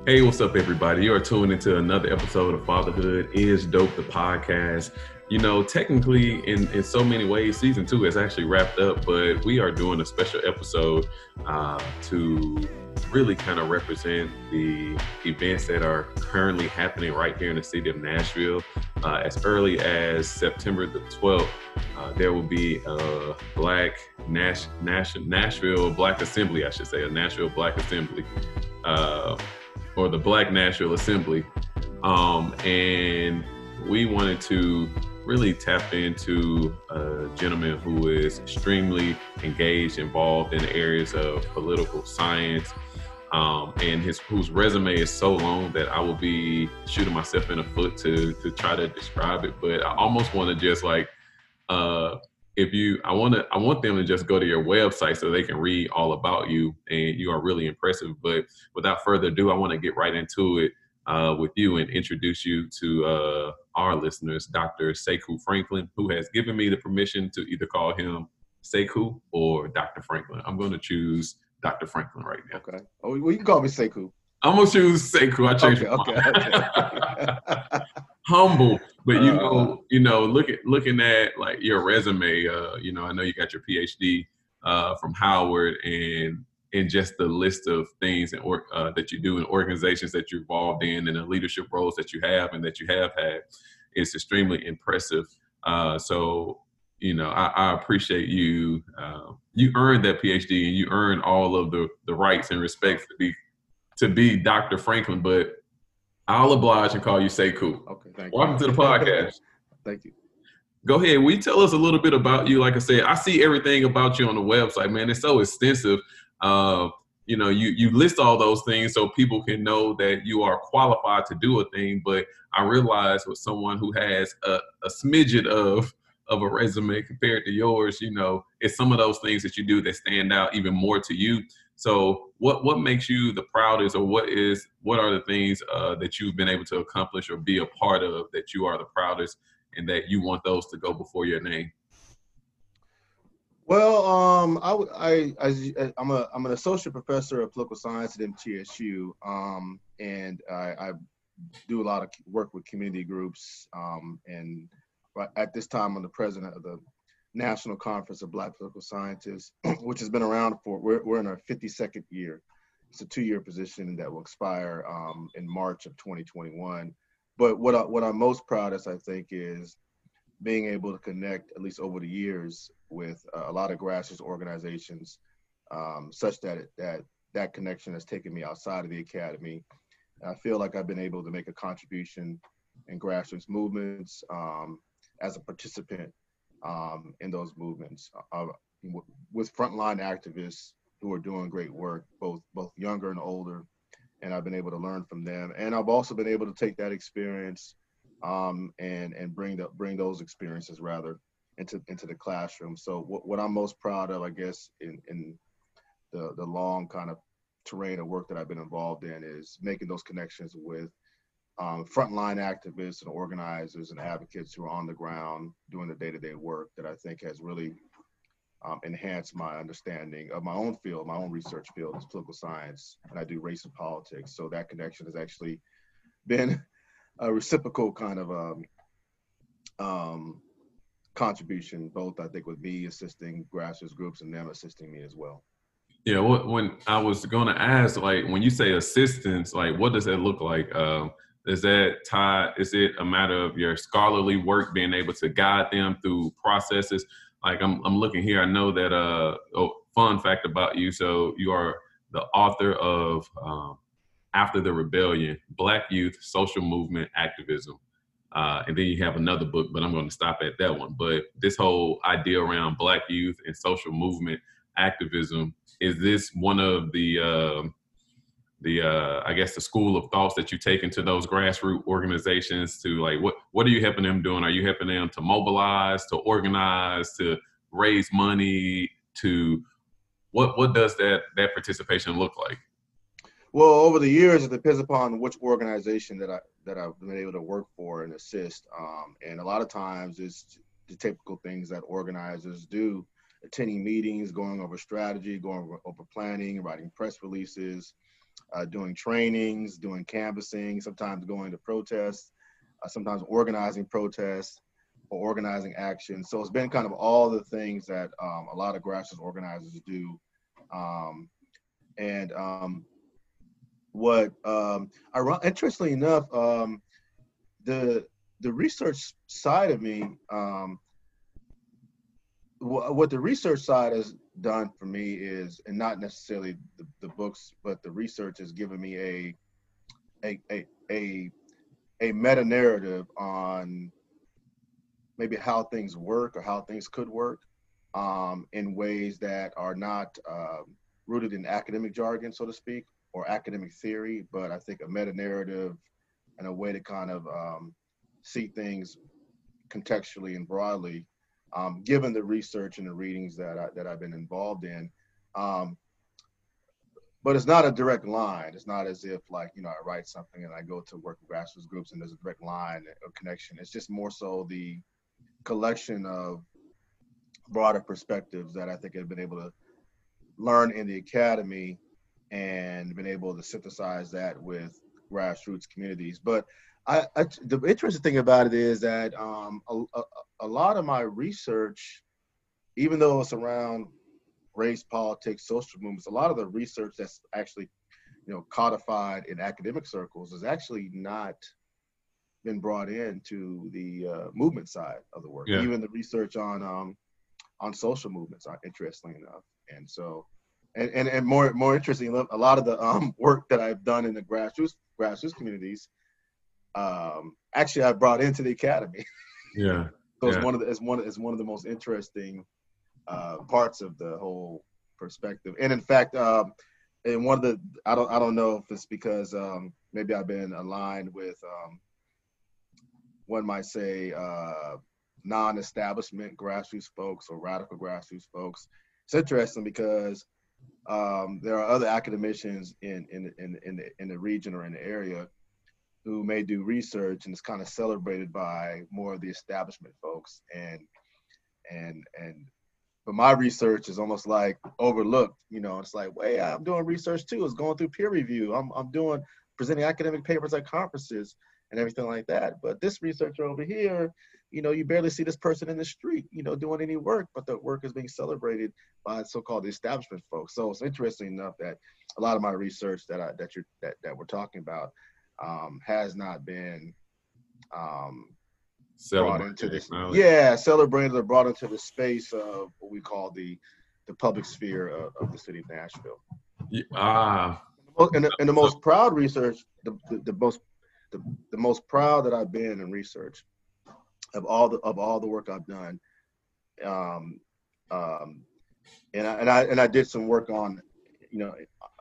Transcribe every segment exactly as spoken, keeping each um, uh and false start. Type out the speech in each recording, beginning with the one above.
Hey, what's up, everybody? You are tuned into another episode of Fatherhood is Dope, the podcast. You know, technically, in, in so many ways, season two has actually wrapped up, but we are doing a special episode uh, to really kind of represent the events that are currently happening right here in the city of Nashville. Uh, as early as September the twelfth, uh, there will be a Black Nash, Nash, Nashville Black Assembly, I should say, a Nashville Black Assembly. Uh, or the Black Nashville Assembly. Um, and we wanted to really tap into a gentleman who is extremely engaged, involved in the areas of political science, um, and his whose resume is so long that I will be shooting myself in the foot to to try to describe it. But I almost want to just like uh, if you, I want to, I want them to just go to your website so they can read all about you, and you are really impressive. But without further ado, I want to get right into it uh, with you and introduce you to uh, our listeners, Doctor Sekou Franklin, who has given me the permission to either call him Sekou or Doctor Franklin. I'm going to choose Doctor Franklin right now. Okay. Oh, well, you can call me Sekou. I'm gonna choose Sekou. I changed okay, my mind. Okay. Okay. Humble, but you Uh, know, you know, look at looking at like your resume. Uh, you know, I know you got your P H D uh, from Howard, and and just the list of things and or, uh, that you do in organizations that you're involved in, and the leadership roles that you have and that you have had, is extremely impressive. Uh, so, you know, I, I appreciate you. Uh, you earned that P H D, and you earned all of the the rights and respects to be to be Doctor Franklin, but I'll oblige and call you Sekou. Okay, thank Welcome you. to the podcast. Thank you. Go ahead. Will you tell us a little bit about you? Like I said, I see everything about you on the website, man. It's so extensive. Uh, you know, you you list all those things so people can know that you are qualified to do a thing. But I realize with someone who has a, a smidget of of a resume compared to yours, you know, it's some of those things that you do that stand out even more to you. So what what makes you the proudest, or what is what are the things uh, that you've been able to accomplish or be a part of that you are the proudest, and that you want those to go before your name? Well, um, I, I, I, I'm a, I'm an associate professor of political science at M T S U, um, and I, I do a lot of work with community groups, um, and at this time I'm the president of the National Conference of Black Political Scientists, which has been around for, we're, we're in our fifty-second year. It's a two-year position that will expire um, in March of twenty twenty-one. But what, I, what I'm most proud of, I think, is being able to connect, at least over the years, with uh, a lot of grassroots organizations, um, such that it, that that connection has taken me outside of the academy. And I feel like I've been able to make a contribution in grassroots movements um, as a participant um, in those movements uh, with frontline activists who are doing great work, both both younger and older. And I've been able to learn from them. And I've also been able to take that experience um, and and bring the, bring those experiences rather into into the classroom. So what, what I'm most proud of, I guess, in, in the the long kind of terrain of work that I've been involved in, is making those connections with um, frontline activists and organizers and advocates who are on the ground doing the day-to-day work that I think has really um, enhanced my understanding of my own field. My own research field is political science, and I do race and politics. So that connection has actually been a reciprocal kind of um, um, contribution, both I think with me assisting grassroots groups and them assisting me as well. Yeah, what, when I was going to ask, like, when you say assistance, like, what does that look like? Um, is that tied? Is it a matter of your scholarly work being able to guide them through processes? Like, I'm I'm looking here. I know that. Uh, oh, fun fact about you. So you are the author of um, After the Rebellion: Black Youth, Social Movement, Activism. Uh, and then you have another book, but I'm going to stop at that one. But this whole idea around Black youth and social movement activism, is this one of the uh, the uh, I guess the school of thoughts that you take into those grassroots organizations to, like, what what are you helping them doing? Are you helping them to mobilize, to organize, to raise money? To what what does that that participation look like? Well, over the years, it depends upon which organization that I that I've been able to work for and assist. Um, and a lot of times, it's the typical things that organizers do: attending meetings, going over strategy, going over, over planning, writing press releases, uh, doing trainings, doing canvassing, sometimes going to protests, uh, sometimes organizing protests or organizing action. So it's been kind of all the things that um, a lot of grassroots organizers do. Um, and um, what, um, interestingly enough, um, the the research side of me, um, wh- what the research side has done for me is, and not necessarily the, the books, but the research has given me a a a a, a meta narrative on maybe how things work or how things could work um, in ways that are not uh, rooted in academic jargon, so to speak, or academic theory, but I think a meta narrative and a way to kind of um, see things contextually and broadly, um, given the research and the readings that I, that I've been involved in. Um, but it's not a direct line. It's not as if, like, you know, I write something and I go to work with grassroots groups and there's a direct line of connection. It's just more so the collection of broader perspectives that I think I've been able to learn in the academy and been able to synthesize that with grassroots communities. But I, I the interesting thing about it is that um, a, a, a lot of my research, even though it's around race, politics, social movements, a lot of the research that's actually, you know, codified in academic circles is actually not been brought into the uh, movement side of the work. Yeah. Even the research on um, on social movements, interestingly enough. And so, and, and, and more more interesting, a lot of the um, work that I've done in the grassroots grassroots communities, um, actually I brought into the academy. Yeah. So yeah. it's one of the it's one it's one of the most interesting uh, parts of the whole perspective. And in fact, um, and one of the I don't I don't know if it's because um, maybe I've been aligned with um, one might say uh, non-establishment grassroots folks or radical grassroots folks. It's interesting because um, there are other academicians in in in in the, in the region or in the area who may do research and it's kind of celebrated by more of the establishment folks, and and and but my research is almost like overlooked. You know, it's like, wait, I'm doing research too. It's going through peer review. I'm I'm doing presenting academic papers at conferences and everything like that. But this researcher over here, you know, you barely see this person in the street, you know, doing any work, but the work is being celebrated by so-called establishment folks. So it's interesting enough that a lot of my research that I, that you're that, that we're talking about um, has not been um, brought into this. Yeah, celebrated or brought into the space of what we call the the public sphere of, of the city of Nashville. Yeah, ah. And the, and the most proud research, the, the, the most The, the most proud that I've been in research of all the of all the work I've done, um, um, and I and I and I did some work on, you know,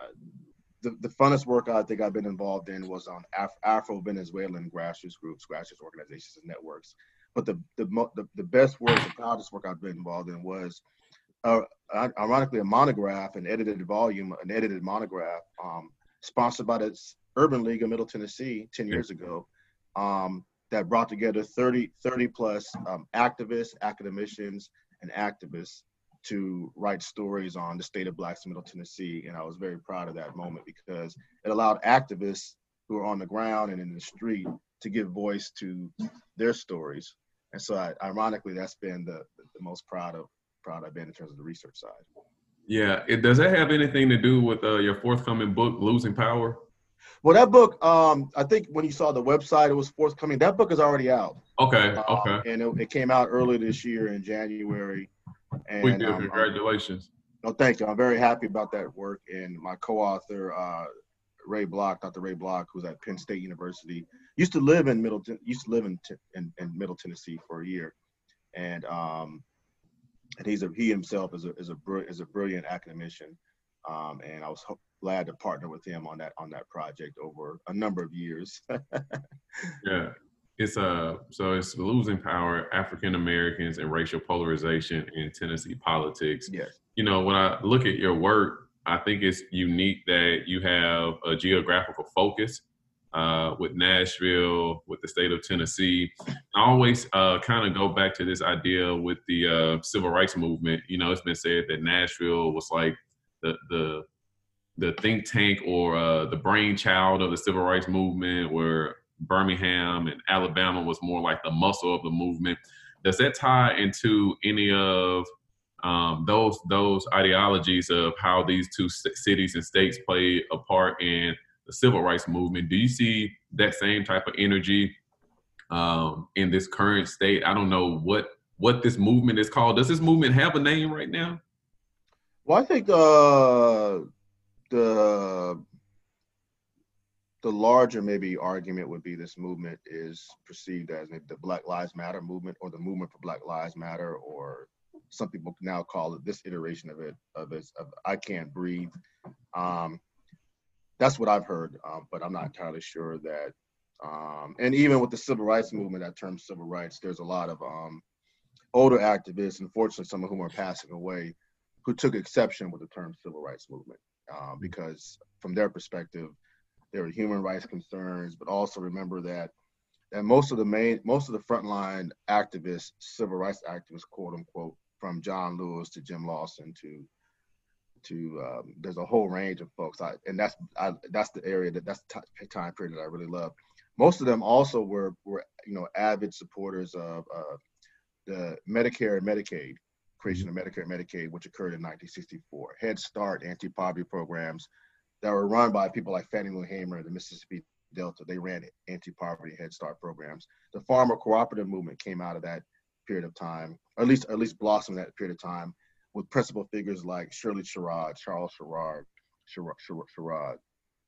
the, the funnest work I think I've been involved in was on Af- Afro-Venezuelan grassroots groups, grassroots organizations, and networks. But the the the, the best work, the proudest work I've been involved in was, uh, ironically, a monograph, an edited volume, an edited monograph, um, sponsored by the Urban League of Middle Tennessee ten years ago, um, that brought together thirty, thirty plus um, activists, academicians, and activists to write stories on the state of Blacks in Middle Tennessee. And I was very proud of that moment because it allowed activists who are on the ground and in the street to give voice to their stories. And so I, ironically, that's been the, the most proud of proud I've been in terms of the research side. Yeah. It, does that have anything to do with uh, your forthcoming book, Losing Power? Well, that book, um, I think when you saw the website, it was forthcoming. That book is already out. Okay, um, okay. And it, it came out earlier this year in January. And, we do. Um, Congratulations. No, oh, thank you. I'm very happy about that work. And my co-author, uh, Ray Block, Doctor Ray Block, who's at Penn State University, used to live in Middle, used to live in, in, in Middle Tennessee for a year, and um, and he's a he himself is a is a is a brilliant academician. Um, and I was glad to partner with him on that on that project over a number of years. Yeah, it's uh so it's Losing Power: African Americans and Racial Polarization in Tennessee Politics. Yes. You know, when I look at your work, I think it's unique that you have a geographical focus uh, with Nashville, with the state of Tennessee. I always uh, kind of go back to this idea with the uh, civil rights movement. You know, it's been said that Nashville was like the the the think tank or uh, the brainchild of the civil rights movement, where Birmingham and Alabama was more like the muscle of the movement. Does that tie into any of um, those those ideologies of how these two c- cities and states played a part in the civil rights movement? Do you see that same type of energy um, in this current state? I don't know what what this movement is called. Does this movement have a name right now? Well, I think uh, the the larger maybe argument would be this movement is perceived as maybe the Black Lives Matter movement, or the movement for Black Lives Matter, or some people now call it this iteration of it of it of I Can't Breathe. Um, that's what I've heard, um, but I'm not entirely sure that. Um, and even with the civil rights movement, that term civil rights, there's a lot of um, older activists, unfortunately, some of whom are passing away, who took exception with the term civil rights movement um, because from their perspective, there are human rights concerns, but also remember that that most of the main, most of the frontline activists, civil rights activists, quote unquote, from John Lewis to Jim Lawson to to um, there's a whole range of folks, I, and that's I, that's the area that that's the t- time period that I really love. Most of them also were were you know avid supporters of uh, the Medicare and Medicaid, creation of Medicare and Medicaid, which occurred in nineteen sixty-four. Head Start, anti-poverty programs that were run by people like Fannie Lou Hamer and the Mississippi Delta. They ran anti-poverty Head Start programs. The farmer cooperative movement came out of that period of time, or at least, or at least blossomed that period of time, with principal figures like Shirley Sherrod, Charles Sherrod, Sherrod. Sherrod.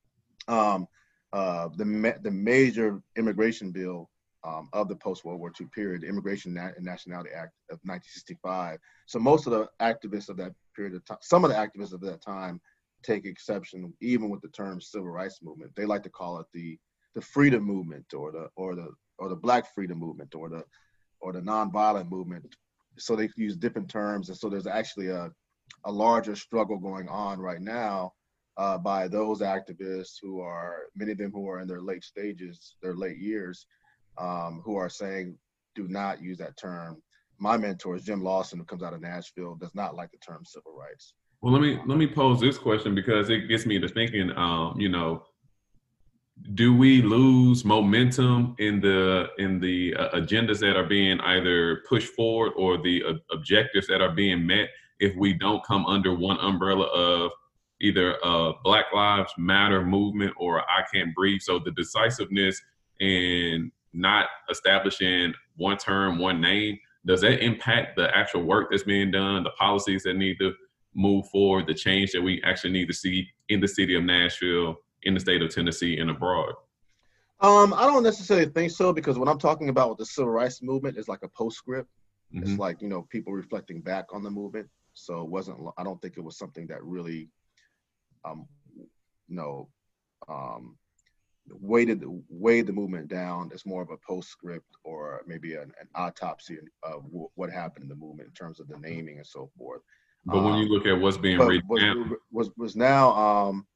Um, uh, the ma- the major immigration bill um, of the post-World War Two period, the Immigration Na- and Nationality Act of nineteen sixty-five. So most of the activists of that period of time, some of the activists of that time, take exception even with the term civil rights movement. They like to call it the the freedom movement, or the or the or the Black freedom movement, or the or the nonviolent movement. So they use different terms, and so there's actually a a larger struggle going on right now uh, by those activists who are, many of them who are in their late stages, their late years, um, who are saying, do not use that term. My mentor is Jim Lawson, who comes out of Nashville, does not like the term civil rights. Well, let me let me pose this question because it gets me to thinking. Um, you know, do we lose momentum in the in the uh, agendas that are being either pushed forward, or the uh, objectives that are being met, if we don't come under one umbrella of either uh, Black Lives Matter movement or I Can't Breathe? So the decisiveness in not establishing one term, one name, does that impact the actual work that's being done, the policies that need to move forward, the change that we actually need to see in the city of Nashville, in the state of Tennessee, and abroad? Um, I don't necessarily think so, because what I'm talking about with the civil rights movement is like a postscript. Mm-hmm. It's like, you know, people reflecting back on the movement. So it wasn't, I don't think it was something that really, um, you know, um, weighted, weighed the movement down. It's more of a postscript, or maybe an, an autopsy of w- what happened in the movement in terms of the naming and so forth. But when um, you look at what's being written was, down, was, was now, um,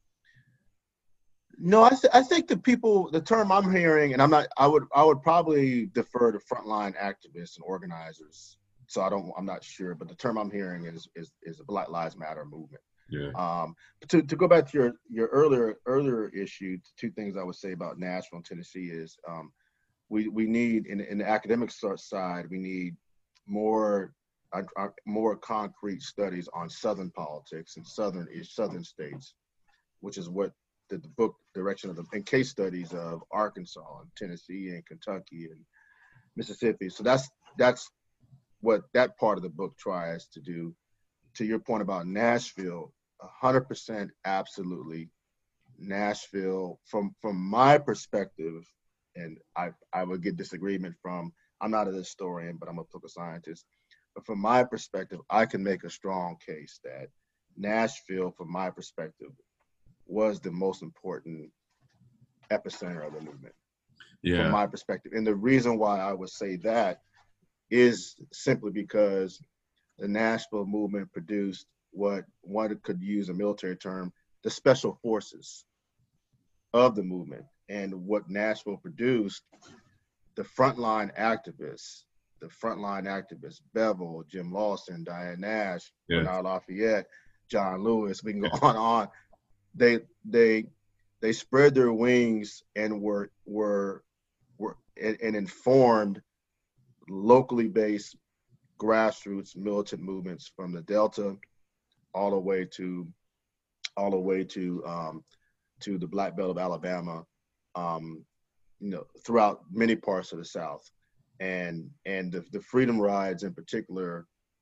No, I, th- I think the people, the term I'm hearing, and I'm not, I would, I would probably defer to frontline activists and organizers. So I don't, I'm not sure, but the term I'm hearing is is is the Black Lives Matter movement. Yeah. Um, to to go back to your your earlier earlier issue, two things I would say about Nashville and Tennessee is um, we we need in in the academic side, we need more uh, uh, more concrete studies on Southern politics and Southern Southern states, which is what the, the book direction of the and case studies of Arkansas and Tennessee and Kentucky and Mississippi. So that's that's what that part of the book tries to do. To your point about Nashville, one hundred percent absolutely. Nashville, from from my perspective, and I, I would get disagreement from, I'm not a historian, but I'm a political scientist. But from my perspective, I can make a strong case that Nashville, from my perspective, was the most important epicenter of the movement, yeah. From my perspective. And the reason why I would say that is simply because the Nashville movement produced what one could use a military term, the special forces of the movement. And what Nashville produced, the frontline activists, the frontline activists, Bevel, Jim Lawson, Diane Nash, yeah. Bernard Lafayette, John Lewis, we can go on and on. they they they spread their wings and were were were and, and informed locally based grassroots militant movements from the Delta all the way to all the way to um, to the Black Belt of Alabama, um, you know, throughout many parts of the South, and and the, the Freedom Rides in particular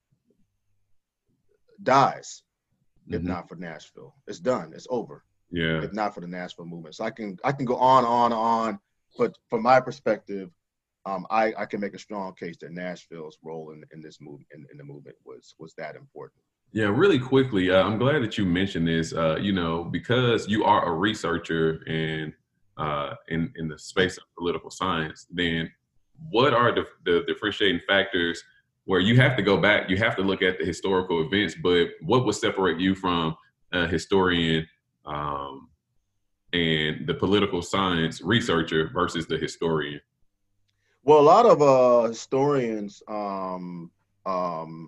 dies if Mm-hmm. not for Nashville. It's done. It's over. Yeah. If not for the Nashville movement. So I can I can go on, on, on, but from my perspective, um, I, I can make a strong case that Nashville's role in, in this move in, in the movement was was that important. Yeah, really quickly, uh, I'm glad that you mentioned this. Uh, you know, because you are a researcher in uh, in in the space of political science, then what are the, the differentiating factors where you have to go back, you have to look at the historical events, but what would separate you from a historian um, and the political science researcher versus the historian? Well, a lot of uh, historians, um, um,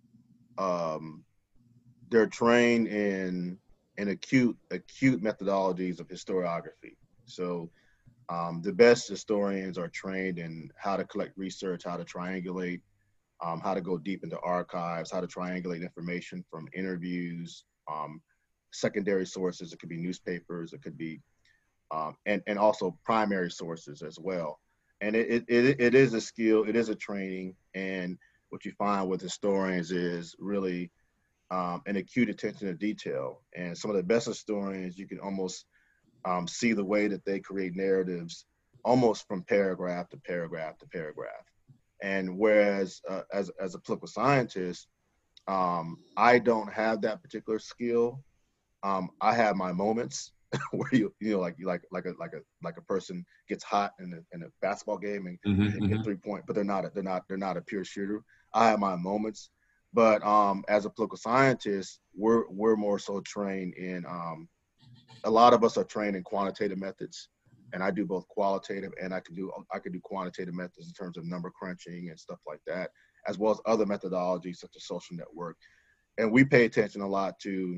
um, they're trained in in acute acute methodologies of historiography. So um, the best historians are trained in how to collect research, how to triangulate, um, how to go deep into archives, how to triangulate information from interviews, um, secondary sources. It could be newspapers, it could be, um, and and also primary sources as well. And it, it it is a skill, it is a training, and what you find with historians is really um, an acute attention to detail. And some of the best historians, you can almost um, see the way that they create narratives, almost from paragraph to paragraph to paragraph. And whereas uh, as as a political scientist, um, I don't have that particular skill. Um, I have my moments where you you know like you like like a like a like a person gets hot in a in a basketball game and Mm-hmm, they mm-hmm. get three point, but they're not a, they're not they're not a pure shooter. I have my moments, but um, as a political scientist, we're we're more so trained in um, a lot of us are trained in quantitative methods, and I do both qualitative and I can do I can do quantitative methods in terms of number crunching and stuff like that, as well as other methodologies such as social network. And we pay attention a lot to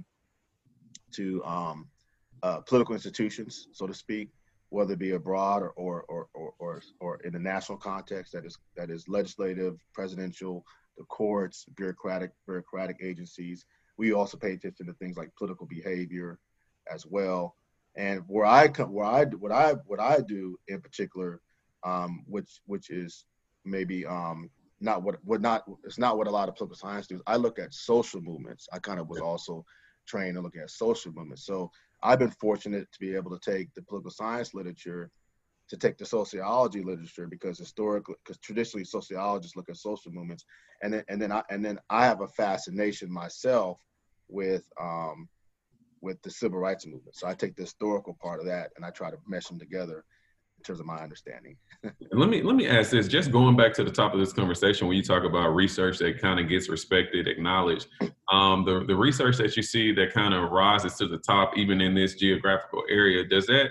to um, uh, political institutions, so to speak, whether it be abroad or or, or or or or in the national context, that is that is legislative, presidential, the courts, bureaucratic bureaucratic agencies. We also pay attention to things like political behavior as well. And where I come, where I what I what I do in particular, um, which which is maybe um, not what what not it's not what a lot of political science do. I look at social movements. I kind of was also trained in looking at social movements. So I've been fortunate to be able to take the political science literature, to take the sociology literature, because historically, because traditionally sociologists look at social movements, and then and then I and then I have a fascination myself with um, with the civil rights movement. So I take the historical part of that and I try to mesh them together in terms of my understanding. Let me let me ask this. Just going back to the top of this conversation, when you talk about research that kind of gets respected, acknowledged, um, the the research that you see that kind of rises to the top, even in this geographical area, does that?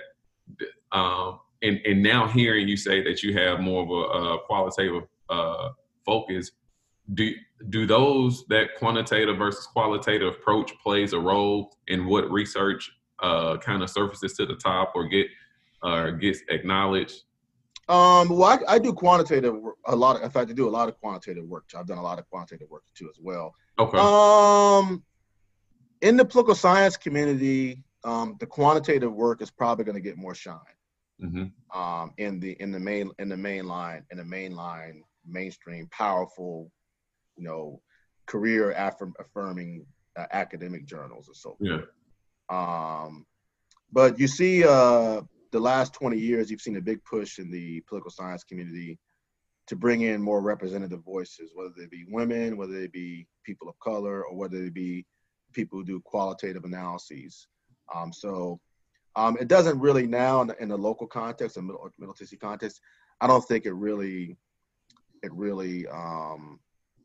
Um, and and now hearing you say that you have more of a, a qualitative uh, focus, do do those that quantitative versus qualitative approach plays a role in what research uh, kind of surfaces to the top or get or gets acknowledged? Um, well, I, I do quantitative work, a lot. Of, in fact, I do a lot of quantitative work. I've done a lot of quantitative work too as well. Okay. Um, in the political science community, um, the quantitative work is probably going to get more shine. Mm-hmm. Um, in the in the main in the main line in the mainline mainstream powerful, you know, career affirm, affirming uh, academic journals and so forth. Yeah. Um, but you see, uh, the last twenty years, you've seen a big push in the political science community to bring in more representative voices, whether they be women, whether they be people of color, or whether they be people who do qualitative analyses. Um, so um, it doesn't really now in the, in the local context, and Middle, Middle Tennessee context, I don't think it really, it really um,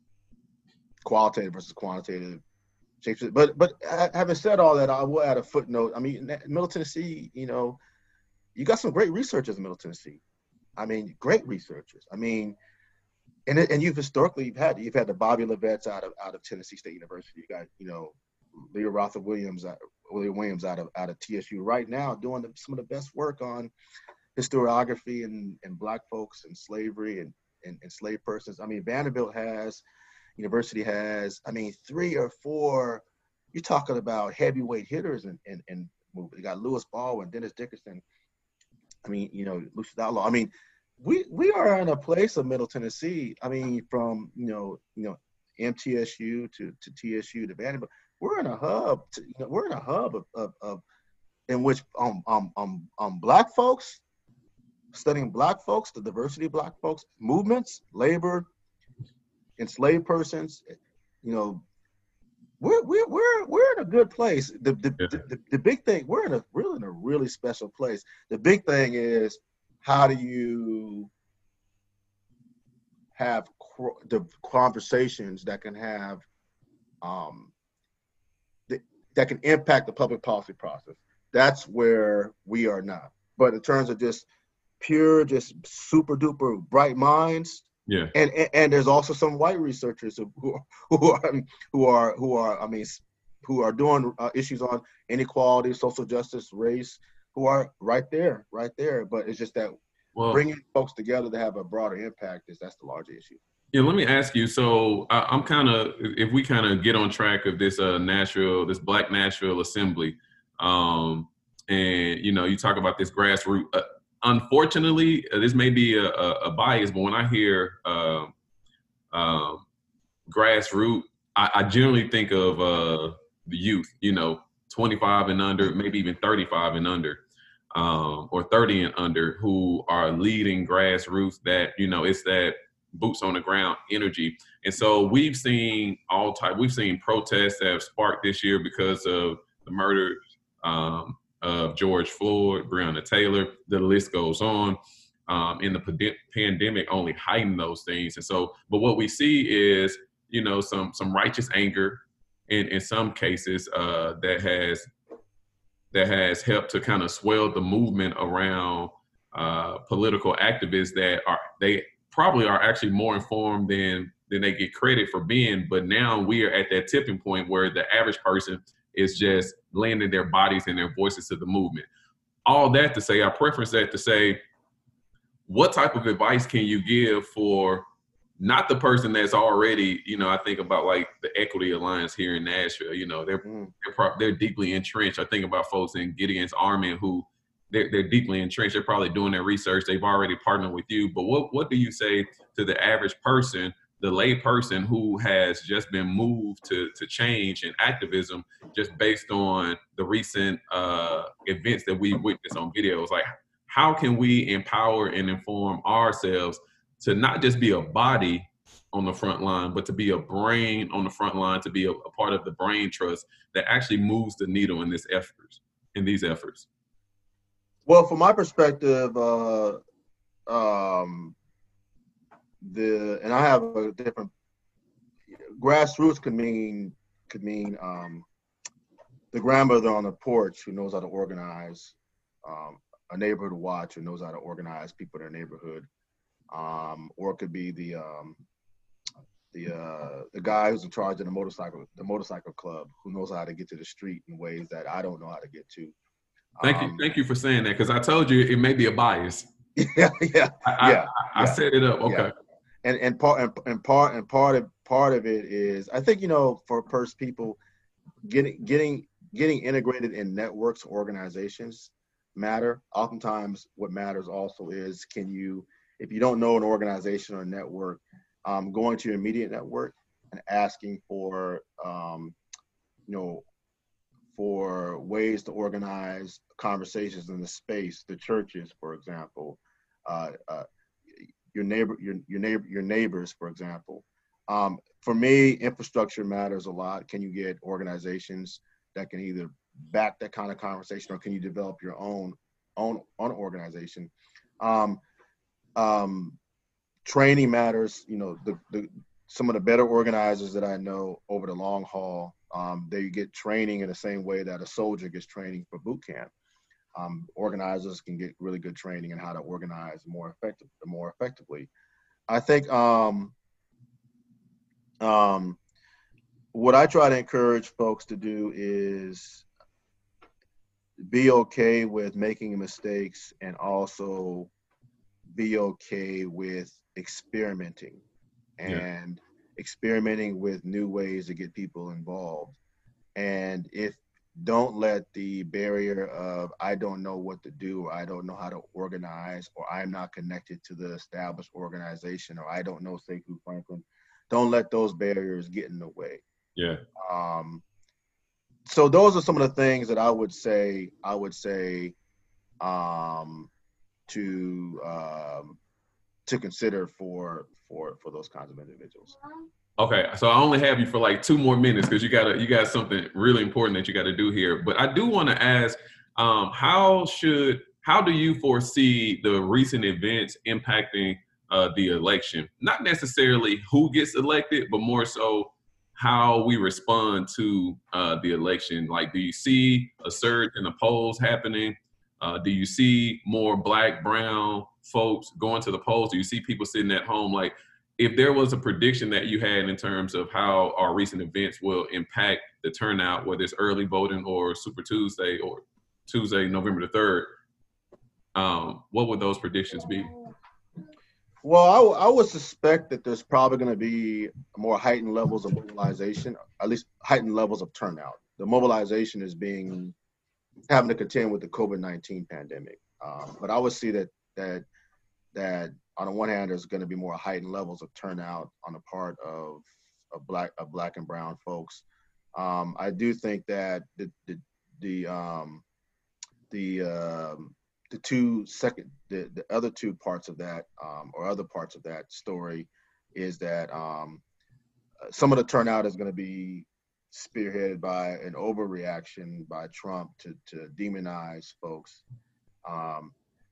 qualitative versus quantitative shapes it. But but having said all that, I will add a footnote. I mean, Middle Tennessee, you know, you got some great researchers in Middle Tennessee. I mean, great researchers. I mean, and and you've historically you've had you've had the Bobby Levetts out of out of Tennessee State University. You got, you know, Leah Rother Williams out, William Williams out of out of T S U right now doing the, some of the best work on historiography and, and Black folks and slavery and, and enslaved persons. I mean, Vanderbilt has, University has, I mean, three or four, you're talking about heavyweight hitters and and, and you got Lewis Baldwin, Dennis Dickerson. I mean, you know, Lucius Outlaw. I mean, we we are in a place of Middle Tennessee. I mean, from you know, you know, M T S U to, to T S U to Vanderbilt, we're in a hub. To, you know, we're in a hub of, of, of in which um um um um Black folks studying Black folks, the diversity of Black folks, movements, labor, enslaved persons. You know, we're we're we're we're in a good place. The the, Yeah. the the the big thing, we're in a really in a really special place. The big thing is, how do you have the conversations that can have um, that, that can impact the public policy process. That's where we are now. But in terms of just pure, just super duper bright minds, Yeah. and and, and there's also some white researchers who who, who are who are who are I mean who are doing uh, issues on inequality, social justice, race, who are right there, right there. But it's just that well, bringing folks together to have a broader impact is that's the larger issue. Yeah, let me ask you. So I, I'm kind of, if we kind of get on track of this uh, Nashville, this Black Nashville Assembly, um, and you know, you talk about this grassroots. Uh, unfortunately, uh, this may be a, a, a bias, but when I hear uh, uh, grassroots, I, I generally think of uh, the youth. You know, twenty-five and under, maybe even thirty-five and under. Um, or thirty and under, who are leading grassroots, that, you know, it's that boots on the ground energy. And so we've seen all type, we've seen protests that have sparked this year because of the murder um, of George Floyd, Breonna Taylor, the list goes on. Um, and the pand- pandemic only heightened those things. And so, but what we see is, you know, some some righteous anger in, in some cases uh, that has that has helped to kind of swell the movement around uh, political activists that are, they probably are actually more informed than than they get credit for being. But now we are at that tipping point where the average person is just lending their bodies and their voices to the movement. All that to say, I preference that to say, what type of advice can you give for not the person that's already, you know, I think about like the Equity Alliance here in Nashville, you know, they're mm. they're, pro- they're deeply entrenched. I think about folks in Gideon's Army who they're, they're deeply entrenched. They're probably doing their research. They've already partnered with you. But what, what do you say to the average person, the lay person who has just been moved to, to change and activism just based on the recent uh, events that we witnessed on videos? Like, how can we empower and inform ourselves to not just be a body on the front line, but to be a brain on the front line, to be a, a part of the brain trust that actually moves the needle in this efforts, in these efforts? Well, from my perspective, uh, um, the and I have a different grassroots could mean could mean um, the grandmother on the porch who knows how to organize, um, a neighborhood watch who knows how to organize people in their neighborhood. Um, or it could be the um, the uh, the guy who's in charge of the motorcycle the motorcycle club who knows how to get to the street in ways that I don't know how to get to. Thank um, you, thank you for saying that, because I told you it may be a bias. Yeah, yeah, I, yeah. I, I yeah, set it up. Okay. Yeah. And and part and, and part and part of part of it is, I think, you know, for first people getting getting getting integrated in networks, organizations matter. Oftentimes, what matters also is, can you, if you don't know an organization or a network, um, going to your immediate network and asking for, um, you know, for ways to organize conversations in the space, the churches, for example, uh, uh, your neighbor, your your neighbor, your neighbors, for example. Um, for me, infrastructure matters a lot. Can you get organizations that can either back that kind of conversation, or can you develop your own own own organization? Um, Um, training matters. You know, the, the some of the better organizers that I know over the long haul, um, they get training in the same way that a soldier gets training for boot camp. Um, organizers can get really good training in how to organize more effective, more effectively. I think um, um, what I try to encourage folks to do is be okay with making mistakes and also be okay with experimenting and yeah. experimenting with new ways to get people involved. And if don't let the barrier of I don't know what to do, or I don't know how to organize, or I'm not connected to the established organization, or I don't know Sekou Franklin, don't let those barriers get in the way. Yeah. Um, so those are some of the things that I would say, I would say um, to um, to consider for for for those kinds of individuals. Okay, so I only have you for like two more minutes because you got you got something really important that you got to do here. But I do want to ask, um, how should how do you foresee the recent events impacting uh, the election? Not necessarily who gets elected, but more so how we respond to uh, the election. Like, do you see a surge in the polls happening? Uh, do you see more Black, brown folks going to the polls? Do you see people sitting at home? Like, if there was a prediction that you had in terms of how our recent events will impact the turnout, whether it's early voting or Super Tuesday or Tuesday, November the third, um, what would those predictions be? Well, I, w- I would suspect that there's probably going to be more heightened levels of mobilization, at least heightened levels of turnout. The mobilization is being having to contend with the COVID nineteen pandemic, um, but I would see that that that. On the one hand, there's going to be more heightened levels of turnout on the part of, of black of black and brown folks. Um, I do think that the the the um, the, um, the two second the, the other two parts of that um, or other parts of that story is that um, some of the turnout is going to be spearheaded by an overreaction by Trump to to demonize folks, um,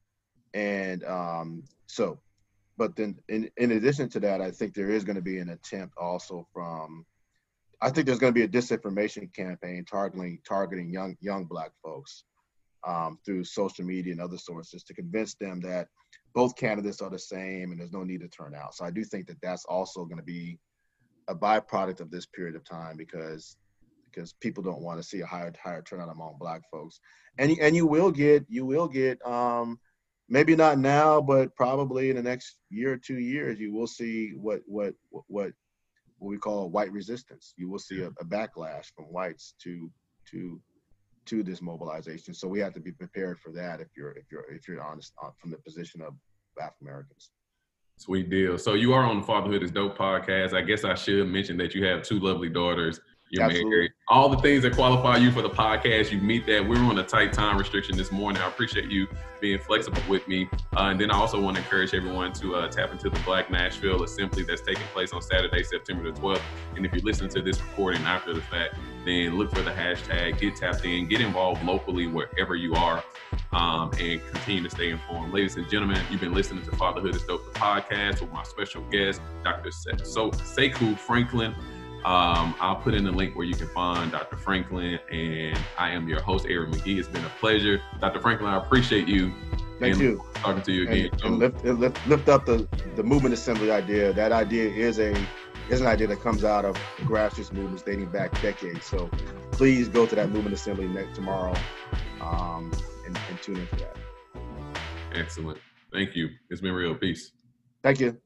and um, so. But then in, in addition to that, I think there is going to be an attempt also from, I think there's going to be a disinformation campaign targeting targeting young young Black folks um, through social media and other sources to convince them that both candidates are the same and there's no need to turn out. So I do think that that's also going to be a byproduct of this period of time because because people don't want to see a higher higher turnout among Black folks. And, and you will get, you will get, um, maybe not now, but probably in the next year or two years, you will see what what what what we call white resistance. You will see a, a backlash from whites to to to this mobilization. So we have to be prepared for that if you're if you're if you're honest from the position of African Americans. Sweet deal. So you are on the Fatherhood is Dope podcast. I guess I should mention that you have two lovely daughters. You're Absolutely. married. All the things that qualify you for the podcast, you meet that. We're on a tight time restriction this morning. I appreciate you being flexible with me. Uh, and then I also want to encourage everyone to uh, tap into the Black Nashville Assembly that's taking place on Saturday, September the twelfth. And if you listen to this recording after the fact, then look for the hashtag, get tapped in, get involved locally wherever you are, um, and continue to stay informed. Ladies and gentlemen, you've been listening to Fatherhood is Dope, the podcast with my special guest, Doctor So- Sekou Franklin. Um, I'll put in the link where you can find Doctor Franklin, and I am your host, Aaron McGee. It's been a pleasure. Doctor Franklin, I appreciate you. Thank and you. Talking to you again. And, and lift, lift, lift up the, the movement assembly idea. That idea is a is an idea that comes out of grassroots movements dating back decades. So please go to that movement assembly next tomorrow um, and, and tune in for that. Excellent. Thank you. It's been real. Peace. Thank you.